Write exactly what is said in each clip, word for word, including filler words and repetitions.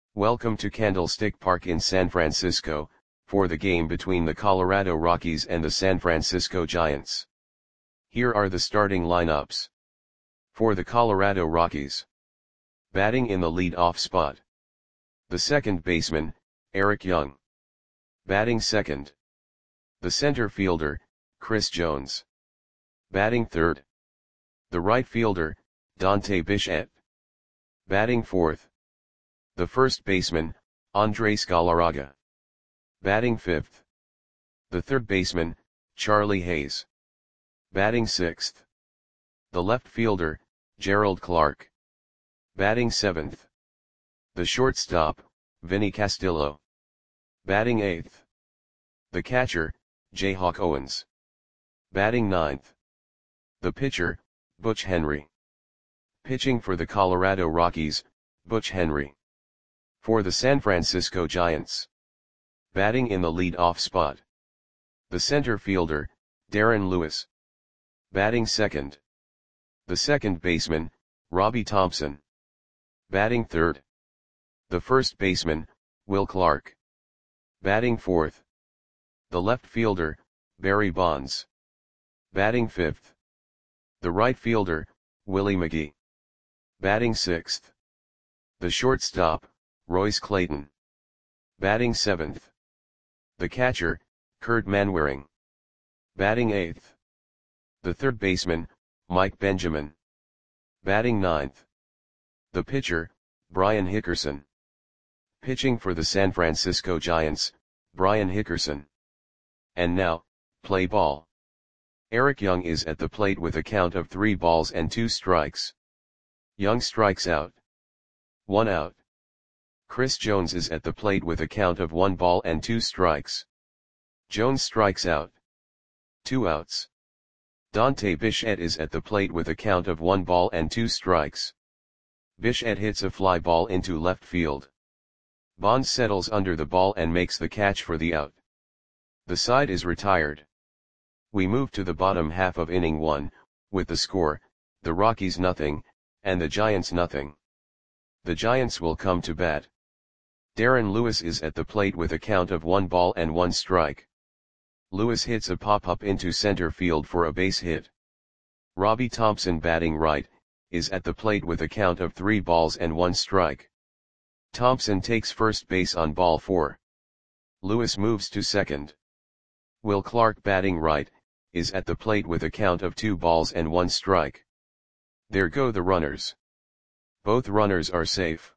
Welcome to Candlestick Park in San Francisco, for the game between the Colorado Rockies and the San Francisco Giants. Here are the starting lineups. For the Colorado Rockies. Batting in the lead-off spot. The second baseman, Eric Young. Batting second. The center fielder, Chris Jones. Batting third. The right fielder, Dante Bichette. Batting fourth. The first baseman, Andres Galarraga. Batting fifth. The third baseman, Charlie Hayes. Batting sixth. The left fielder, Gerald Clark. Batting seventh. The shortstop, Vinny Castillo. Batting eighth. The catcher, Jayhawk Owens. Batting ninth. The pitcher, Butch Henry. Pitching for the Colorado Rockies, Butch Henry. For the San Francisco Giants. Batting in the lead-off spot. The center fielder, Darren Lewis. Batting second. The second baseman, Robbie Thompson. Batting third. The first baseman, Will Clark. Batting fourth. The left fielder, Barry Bonds. Batting fifth. The right fielder, Willie McGee. Batting sixth. The shortstop, Royce Clayton. Batting seventh. The catcher, Kurt Manwaring. Batting eighth. The third baseman, Mike Benjamin. Batting ninth. The pitcher, Brian Hickerson. Pitching for the San Francisco Giants, Brian Hickerson. And now, play ball. Eric Young is at the plate with a count of three balls and two strikes. Young strikes out. One out. Chris Jones is at the plate with a count of one ball and two strikes. Jones strikes out. Two outs. Dante Bichette is at the plate with a count of one ball and two strikes. Bichette hits a fly ball into left field. Bonds settles under the ball and makes the catch for the out. The side is retired. We move to the bottom half of inning one, with the score, the Rockies nothing, and the Giants nothing. The Giants will come to bat. Darren Lewis is at the plate with a count of one ball and one strike. Lewis hits a pop-up into center field for a base hit. Robbie Thompson, batting right, is at the plate with a count of three balls and one strike. Thompson takes first base on ball four. Lewis moves to second. Will Clark, batting right, is at the plate with a count of two balls and one strike. There go the runners. Both runners are safe.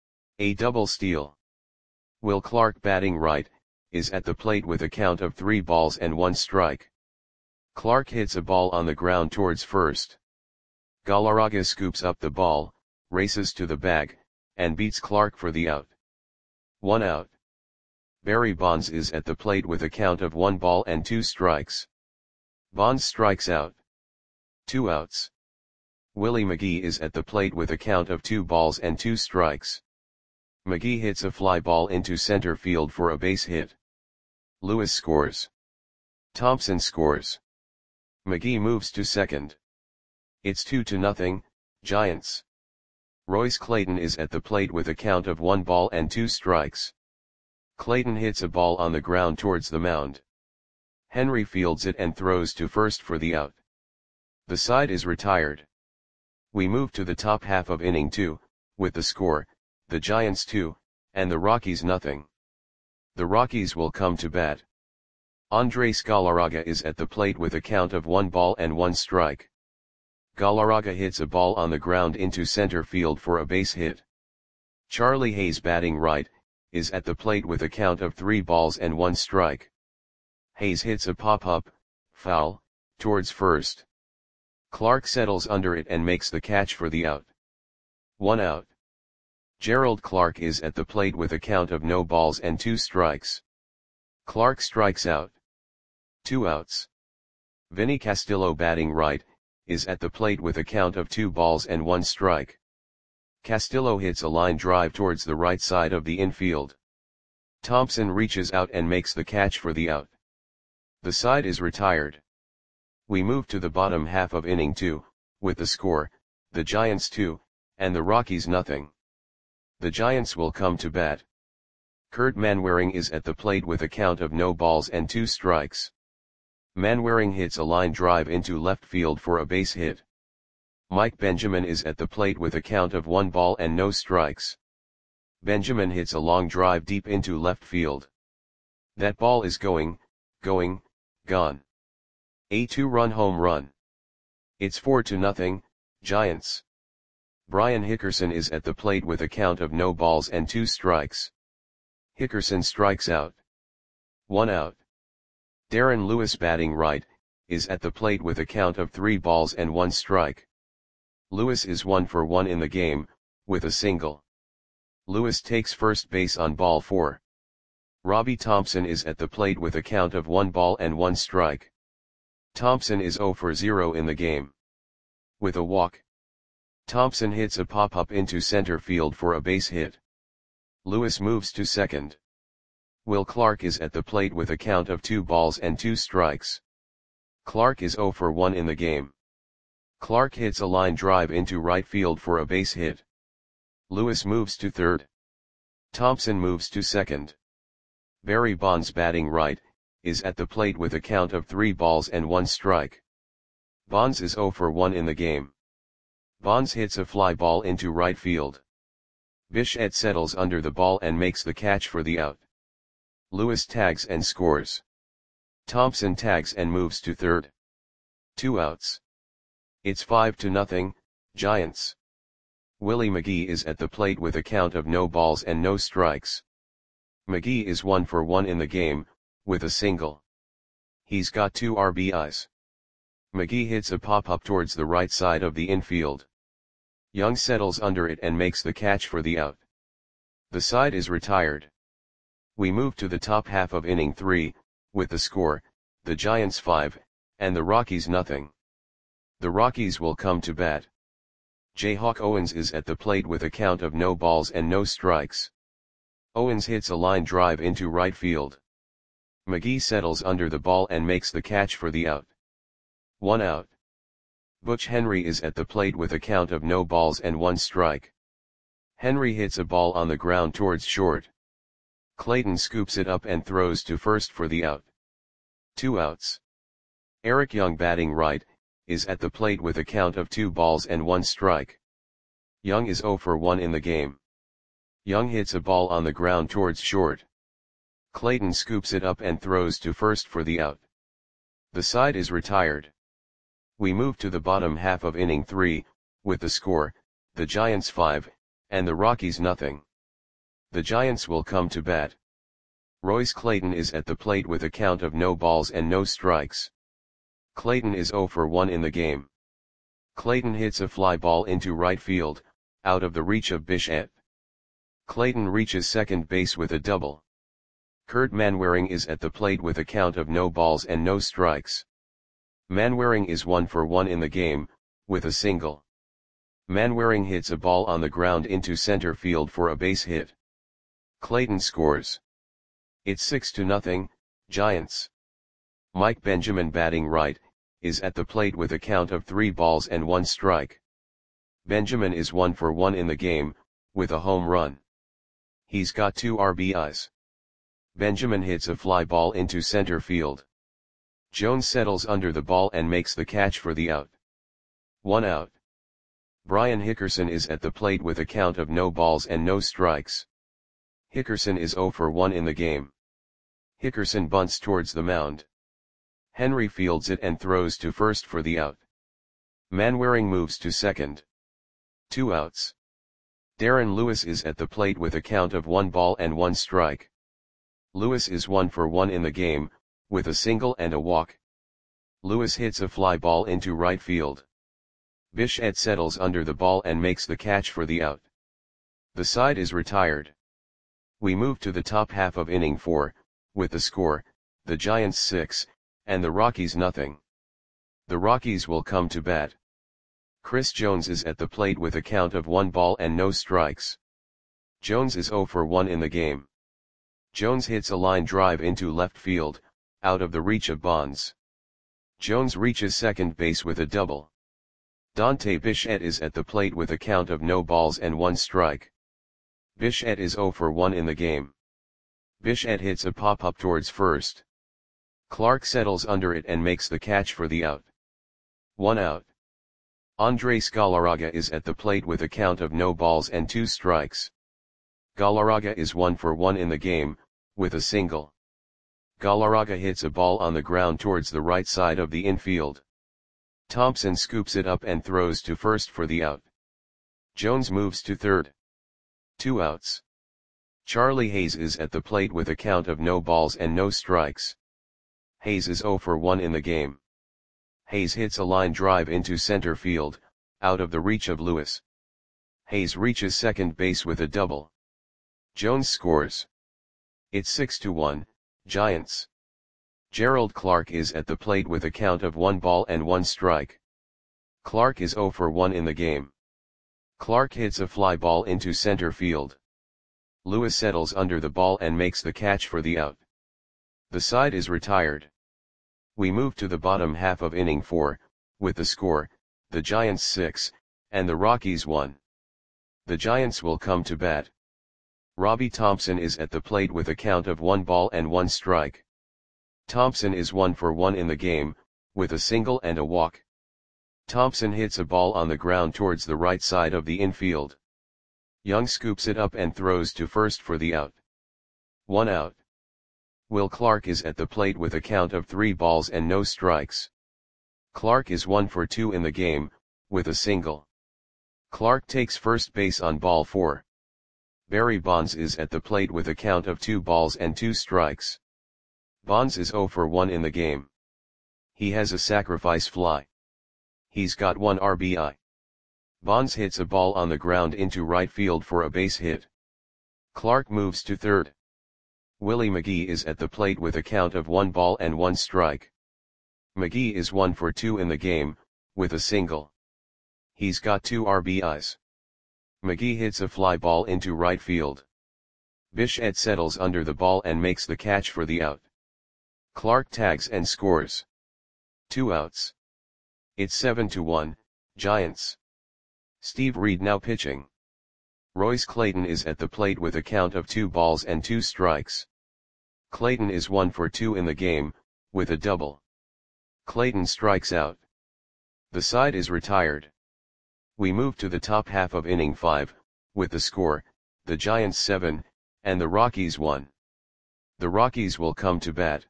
A double steal. Will Clark, batting right, is at the plate with a count of three balls and one strike. Clark hits a ball on the ground towards first. Galarraga scoops up the ball, races to the bag, and beats Clark for the out. One out. Barry Bonds is at the plate with a count of one ball and two strikes. Bonds strikes out. Two outs. Willie McGee is at the plate with a count of two balls and two strikes. McGee hits a fly ball into center field for a base hit. Lewis scores. Thompson scores. McGee moves to second. It's two to nothing, Giants. Royce Clayton is at the plate with a count of one ball and two strikes. Clayton hits a ball on the ground towards the mound. Henry fields it and throws to first for the out. The side is retired. We move to the top half of inning two, with the score, the Giants two, and the Rockies nothing. The Rockies will come to bat. Andres Galarraga is at the plate with a count of one ball and one strike. Galarraga hits a ball on the ground into center field for a base hit. Charlie Hayes, batting right, is at the plate with a count of three balls and one strike. Hayes hits a pop-up, foul, towards first. Clark settles under it and makes the catch for the out. One out. Gerald Clark is at the plate with a count of no balls and two strikes. Clark strikes out. Two outs. Vinny Castillo, batting right, is at the plate with a count of two balls and one strike. Castillo hits a line drive towards the right side of the infield. Thompson reaches out and makes the catch for the out. The side is retired. We move to the bottom half of inning two, with the score, the Giants two, and the Rockies nothing. The Giants will come to bat. Kurt Manwaring is at the plate with a count of no balls and two strikes. Manwaring hits a line drive into left field for a base hit. Mike Benjamin is at the plate with a count of one ball and no strikes. Benjamin hits a long drive deep into left field. That ball is going, going, gone. A two-run home run. It's four to nothing, Giants. Brian Hickerson is at the plate with a count of no balls and two strikes. Hickerson strikes out. One out. Darren Lewis, batting right, is at the plate with a count of three balls and one strike. Lewis is one for one in the game, with a single. Lewis takes first base on ball four. Robbie Thompson is at the plate with a count of one ball and one strike. Thompson is zero for zero in the game. With a walk, Thompson hits a pop-up into center field for a base hit. Lewis moves to second. Will Clark is at the plate with a count of two balls and two strikes. Clark is zero for one in the game. Clark hits a line drive into right field for a base hit. Lewis moves to third. Thompson moves to second. Barry Bonds, batting right, is at the plate with a count of three balls and one strike. Bonds is zero for one in the game. Bonds hits a fly ball into right field. Bichette settles under the ball and makes the catch for the out. Lewis tags and scores. Thompson tags and moves to third. Two outs. It's five to nothing, Giants. Willie McGee is at the plate with a count of no balls and no strikes. McGee is one for one in the game, with a single. He's got two R B Is. McGee hits a pop-up towards the right side of the infield. Young settles under it and makes the catch for the out. The side is retired. We move to the top half of inning three, with the score, the Giants five, and the Rockies nothing. The Rockies will come to bat. Jayhawk Owens is at the plate with a count of no balls and no strikes. Owens hits a line drive into right field. McGee settles under the ball and makes the catch for the out. One out. Butch Henry is at the plate with a count of no balls and one strike. Henry hits a ball on the ground towards short. Clayton scoops it up and throws to first for the out. Two outs. Eric Young, batting right, is at the plate with a count of two balls and one strike. Young is zero for one in the game. Young hits a ball on the ground towards short. Clayton scoops it up and throws to first for the out. The side is retired. We move to the bottom half of inning three, with the score, the Giants five, and the Rockies nothing. The Giants will come to bat. Royce Clayton is at the plate with a count of no balls and no strikes. Clayton is zero for one in the game. Clayton hits a fly ball into right field, out of the reach of Bichette. Clayton reaches second base with a double. Kurt Manwaring is at the plate with a count of no balls and no strikes. Manwaring is one for one in the game, with a single. Manwaring hits a ball on the ground into center field for a base hit. Clayton scores. It's six to nothing, Giants. Mike Benjamin, batting right, is at the plate with a count of three balls and one strike. Benjamin is one for one in the game, with a home run. He's got two R B Is. Benjamin hits a fly ball into center field. Jones settles under the ball and makes the catch for the out. One out. Brian Hickerson is at the plate with a count of no balls and no strikes. Hickerson is zero for one in the game. Hickerson bunts towards the mound. Henry fields it and throws to first for the out. Manwaring moves to second. Two outs. Darren Lewis is at the plate with a count of one ball and one strike. Lewis is one for one in the game, with a single and a walk. Lewis hits a fly ball into right field. Bichette settles under the ball and makes the catch for the out. The side is retired. We move to the top half of inning four, with the score, the Giants six, and the Rockies nothing. The Rockies will come to bat. Chris Jones is at the plate with a count of one ball and no strikes. Jones is zero for one in the game. Jones hits a line drive into left field, out of the reach of Bonds. Jones reaches second base with a double. Dante Bichette is at the plate with a count of no balls and one strike. Bichette is zero for one in the game. Bichette hits a pop-up towards first. Clark settles under it and makes the catch for the out. One out. Andres Galarraga is at the plate with a count of no balls and two strikes. Galarraga is one for one in the game, with a single. Galarraga hits a ball on the ground towards the right side of the infield. Thompson scoops it up and throws to first for the out. Jones moves to third. Two outs. Charlie Hayes is at the plate with a count of no balls and no strikes. Hayes is zero for one in the game. Hayes hits a line drive into center field, out of the reach of Lewis. Hayes reaches second base with a double. Jones scores. It's six to one, Giants. Gerald Clark is at the plate with a count of one ball and one strike. Clark is zero for one in the game. Clark hits a fly ball into center field. Lewis settles under the ball and makes the catch for the out. The side is retired. We move to the bottom half of inning four, with the score, the Giants six, and the Rockies one. The Giants will come to bat. Robbie Thompson is at the plate with a count of one ball and one strike. Thompson is one for one in the game, with a single and a walk. Thompson hits a ball on the ground towards the right side of the infield. Young scoops it up and throws to first for the out. One out. Will Clark is at the plate with a count of three balls and no strikes. Clark is one for two in the game, with a single. Clark takes first base on ball four. Barry Bonds is at the plate with a count of two balls and two strikes. Bonds is zero for one in the game. He has a sacrifice fly. He's got one R B I. Bonds hits a ball on the ground into right field for a base hit. Clark moves to third. Willie McGee is at the plate with a count of one ball and one strike. McGee is one for two in the game, with a single. He's got two R B Is. McGee hits a fly ball into right field. Bichette settles under the ball and makes the catch for the out. Clark tags and scores. Two outs. It's seven to one, Giants. Steve Reed now pitching. Royce Clayton is at the plate with a count of two balls and two strikes. Clayton is one for two in the game, with a double. Clayton strikes out. The side is retired. We move to the top half of inning five, with the score, the Giants seven, and the Rockies one. The Rockies will come to bat.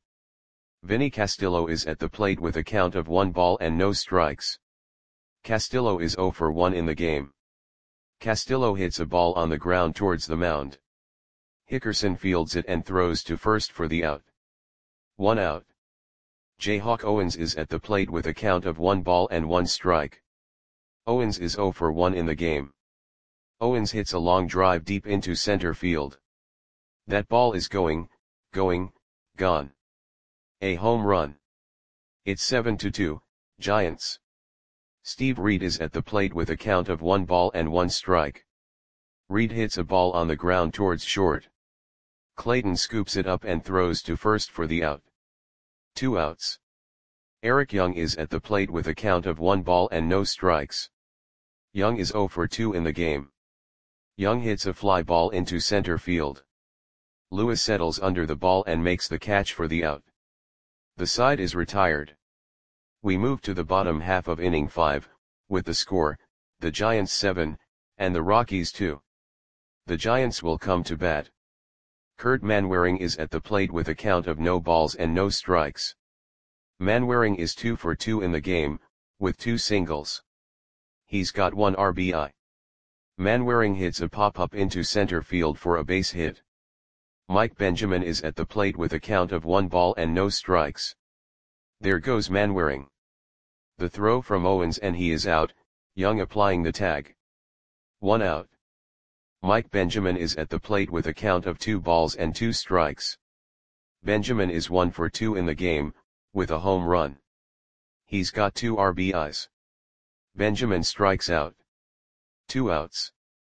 Vinny Castillo is at the plate with a count of one ball and no strikes. Castillo is zero for one in the game. Castillo hits a ball on the ground towards the mound. Hickerson fields it and throws to first for the out. One out. Jayhawk Owens is at the plate with a count of one ball and one strike. Owens is zero for one in the game. Owens hits a long drive deep into center field. That ball is going, going, gone. A home run. It's seven to two, Giants. Steve Reed is at the plate with a count of one ball and one strike. Reed hits a ball on the ground towards short. Clayton scoops it up and throws to first for the out. Two outs. Eric Young is at the plate with a count of one ball and no strikes. Young is zero for two in the game. Young hits a fly ball into center field. Lewis settles under the ball and makes the catch for the out. The side is retired. We move to the bottom half of inning five, with the score, the Giants seven, and the Rockies two. The Giants will come to bat. Kurt Manwaring is at the plate with a count of no balls and no strikes. Manwaring is two for two in the game, with two singles. He's got one R B I. Manwaring hits a pop-up into center field for a base hit. Mike Benjamin is at the plate with a count of one ball and no strikes. There goes Manwaring. The throw from Owens and he is out, Young applying the tag. One out. Mike Benjamin is at the plate with a count of two balls and two strikes. Benjamin is one for two in the game, with a home run. He's got two R B Is. Benjamin strikes out. Two outs.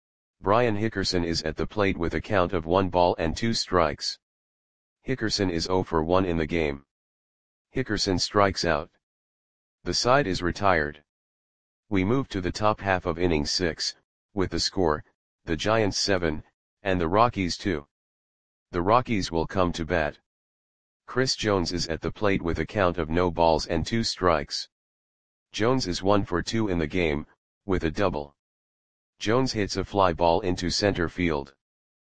Brian Hickerson is at the plate with a count of one ball and two strikes. Hickerson is zero for one in the game. Hickerson strikes out. The side is retired. We move to the top half of inning six, with the score, the Giants seven, and the Rockies too. The Rockies will come to bat. Chris Jones is at the plate with a count of no balls and two strikes. Jones is one for two in the game, with a double. Jones hits a fly ball into center field.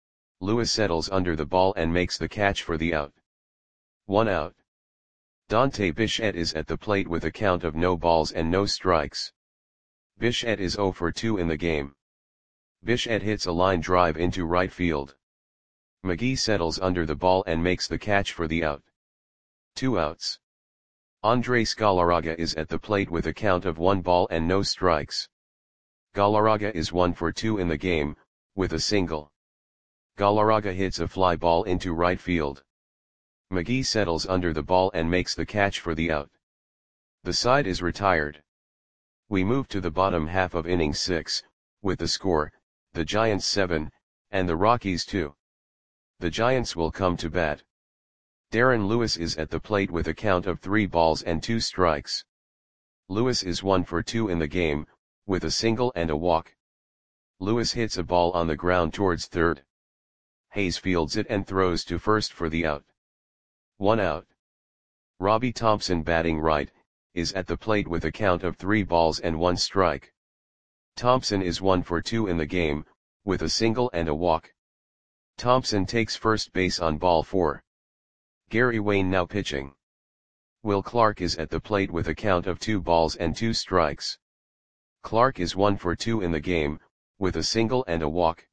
Lewis settles under the ball and makes the catch for the out. One out. Dante Bichette is at the plate with a count of no balls and no strikes. Bichette is zero for two in the game. Bichette hits a line drive into right field. McGee settles under the ball and makes the catch for the out. Two outs. Andres Galarraga is at the plate with a count of one ball and no strikes. Galarraga is one for two in the game, with a single. Galarraga hits a fly ball into right field. McGee settles under the ball and makes the catch for the out. The side is retired. We move to the bottom half of inning six, with the score, the Giants seven, and the Rockies two. The Giants will come to bat. Darren Lewis is at the plate with a count of three balls and two strikes. Lewis is one for two in the game, with a single and a walk. Lewis hits a ball on the ground towards third. Hayes fields it and throws to first for the out. One out. Robbie Thompson, batting right, is at the plate with a count of three balls and one strike. Thompson is one for two in the game, with a single and a walk. Thompson takes first base on ball four. Gary Wayne now pitching. Will Clark is at the plate with a count of two balls and two strikes. Clark is one for two in the game, with a single and a walk.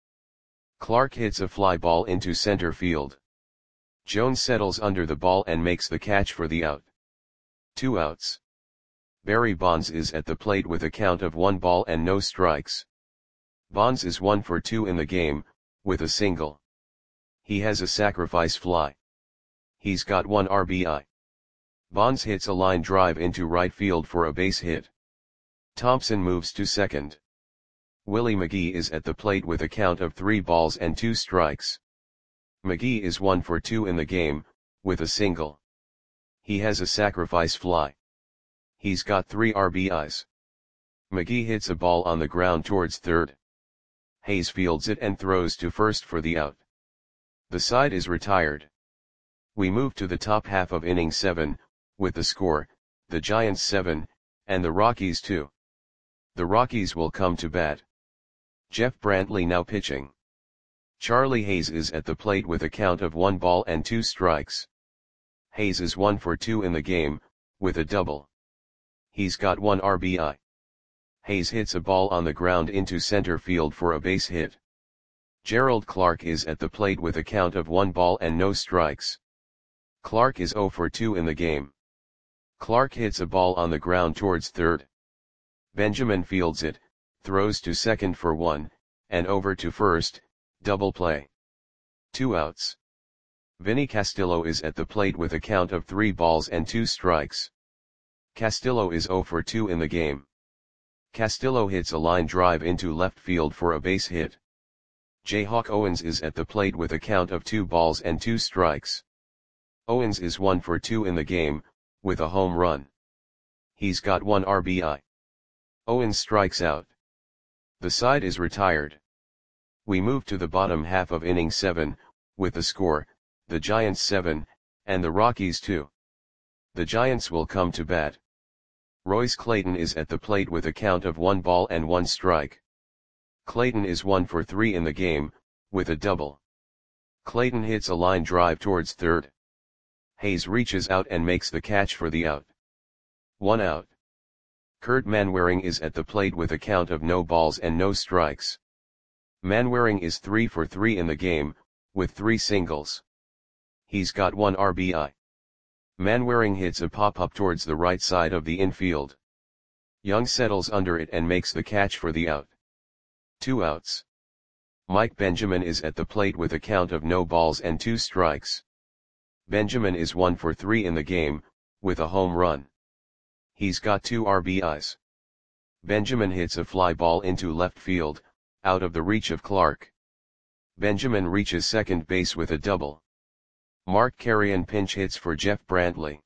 Clark hits a fly ball into center field. Jones settles under the ball and makes the catch for the out. Two outs. Barry Bonds is at the plate with a count of one ball and no strikes. Bonds is one for two in the game, with a single. He has a sacrifice fly. He's got one R B I. Bonds hits a line drive into right field for a base hit. Thompson moves to second. Willie McGee is at the plate with a count of three balls and two strikes. McGee is one for two in the game, with a single. He has a sacrifice fly. He's got three R B Is. McGee hits a ball on the ground towards third. Hayes fields it and throws to first for the out. The side is retired. We move to the top half of inning seven, with the score, the Giants seven, and the Rockies two. The Rockies will come to bat. Jeff Brantley now pitching. Charlie Hayes is at the plate with a count of one ball and two strikes. Hayes is one for two in the game, with a double. He's got one R B I. Hayes hits a ball on the ground into center field for a base hit. Gerald Clark is at the plate with a count of one ball and no strikes. Clark is zero for two in the game. Clark hits a ball on the ground towards third. Benjamin fields it, throws to second for one, and over to first, double play. Two outs. Vinny Castillo is at the plate with a count of three balls and two strikes. Castillo is zero for two in the game. Castillo hits a line drive into left field for a base hit. Jayhawk Owens is at the plate with a count of two balls and two strikes. Owens is one for two in the game, with a home run. He's got one R B I. Owens strikes out. The side is retired. We move to the bottom half of inning seven, with the score, the Giants seven, and the Rockies two. The Giants will come to bat. Royce Clayton is at the plate with a count of one ball and one strike. Clayton is one for three in the game, with a double. Clayton hits a line drive towards third. Hayes reaches out and makes the catch for the out. One out. Kurt Manwaring is at the plate with a count of no balls and no strikes. Manwaring is three for three in the game, with three singles. He's got one R B I. Manwaring hits a pop-up towards the right side of the infield. Young settles under it and makes the catch for the out. Two outs. Mike Benjamin is at the plate with a count of no balls and two strikes. Benjamin is one for three in the game, with a home run. He's got two R B Is. Benjamin hits a fly ball into left field, out of the reach of Clark. Benjamin reaches second base with a double. Mark Carrion pinch hits for Jeff Brantley.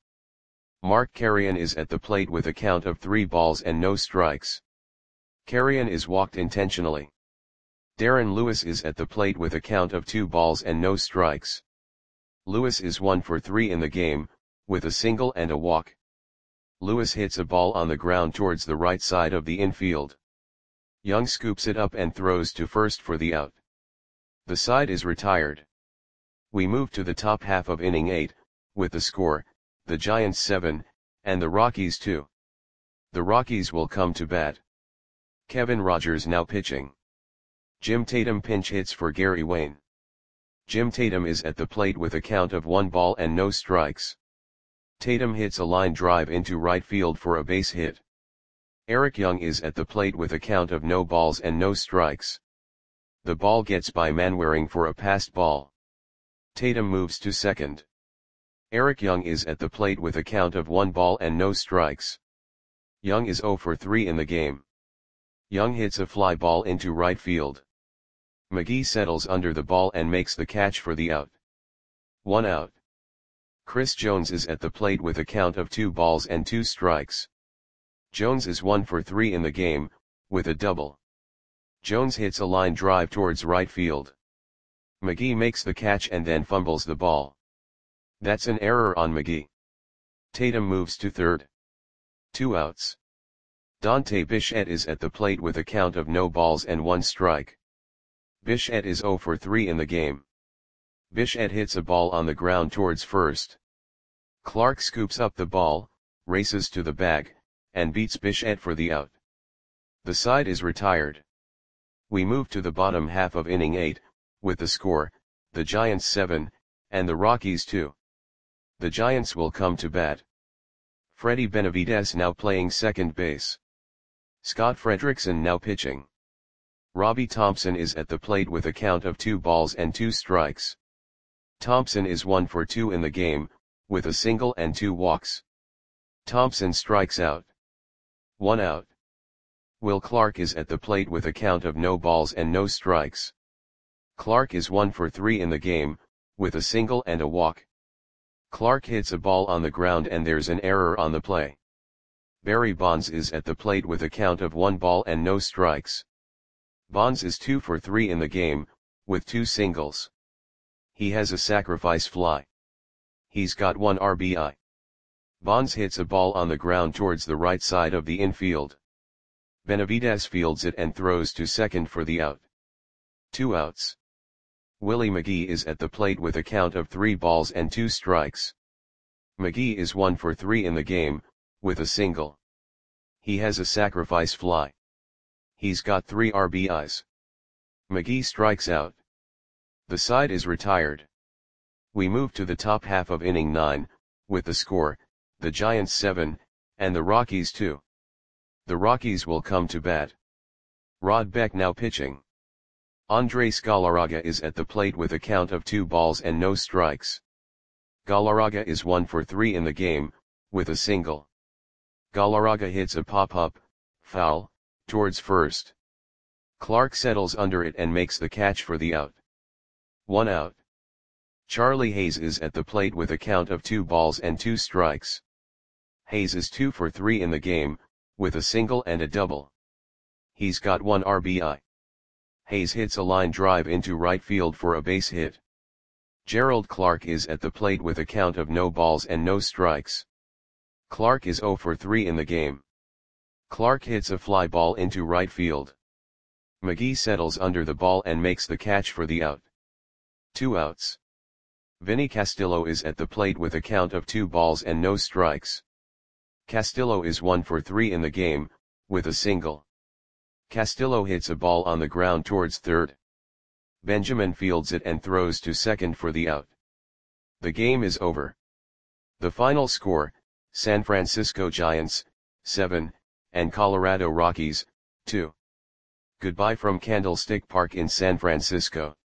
Mark Carrion is at the plate with a count of three balls and no strikes. Carrion is walked intentionally. Darren Lewis is at the plate with a count of two balls and no strikes. Lewis is one for three in the game, with a single and a walk. Lewis hits a ball on the ground towards the right side of the infield. Young scoops it up and throws to first for the out. The side is retired. We move to the top half of inning eight, with the score, the Giants seven, and the Rockies two. The Rockies will come to bat. Kevin Rogers now pitching. Jim Tatum pinch hits for Gary Wayne. Jim Tatum is at the plate with a count of one ball and no strikes. Tatum hits a line drive into right field for a base hit. Eric Young is at the plate with a count of no balls and no strikes. The ball gets by Manwaring for a passed ball. Tatum moves to second. Eric Young is at the plate with a count of one ball and no strikes. Young is zero for three in the game. Young hits a fly ball into right field. McGee settles under the ball and makes the catch for the out. One out. Chris Jones is at the plate with a count of two balls and two strikes. Jones is one for three in the game, with a double. Jones hits a line drive towards right field. McGee makes the catch and then fumbles the ball. That's an error on McGee. Tatum moves to third. Two outs. Dante Bichette is at the plate with a count of no balls and one strike. Bichette is zero for three in the game. Bichette hits a ball on the ground towards first. Clark scoops up the ball, races to the bag, and beats Bichette for the out. The side is retired. We move to the bottom half of inning eight, with the score, the Giants seven, and the Rockies two. The Giants will come to bat. Freddie Benavidez now playing second base. Scott Frederickson now pitching. Robbie Thompson is at the plate with a count of two balls and two strikes. Thompson is one for two in the game, with a single and two walks. Thompson strikes out. One out. Will Clark is at the plate with a count of no balls and no strikes. Clark is one for three in the game, with a single and a walk. Clark hits a ball on the ground and there's an error on the play. Barry Bonds is at the plate with a count of one ball and no strikes. Bonds is two for three in the game, with two singles. He has a sacrifice fly. He's got one R B I. Bonds hits a ball on the ground towards the right side of the infield. Benavidez fields it and throws to second for the out. Two outs. Willie McGee is at the plate with a count of three balls and two strikes. McGee is one for three in the game, with a single. He has a sacrifice fly. He's got three R B Is. McGee strikes out. The side is retired. We move to the top half of inning nine, with the score, the Giants seven, and the Rockies two. The Rockies will come to bat. Rod Beck now pitching. Andres Galarraga is at the plate with a count of two balls and no strikes. Galarraga is one for three in the game, with a single. Galarraga hits a pop-up, foul, towards first. Clark settles under it and makes the catch for the out. One out. Charlie Hayes is at the plate with a count of two balls and two strikes. Hayes is two for three in the game, with a single and a double. He's got one R B I. Hayes hits a line drive into right field for a base hit. Gerald Clark is at the plate with a count of no balls and no strikes. Clark is zero for three in the game. Clark hits a fly ball into right field. McGee settles under the ball and makes the catch for the out. Two outs. Vinny Castillo is at the plate with a count of two balls and no strikes. Castillo is one for three in the game, with a single. Castillo hits a ball on the ground towards third. Benjamin fields it and throws to second for the out. The game is over. The final score, San Francisco Giants, seven, and Colorado Rockies, two. Goodbye from Candlestick Park in San Francisco.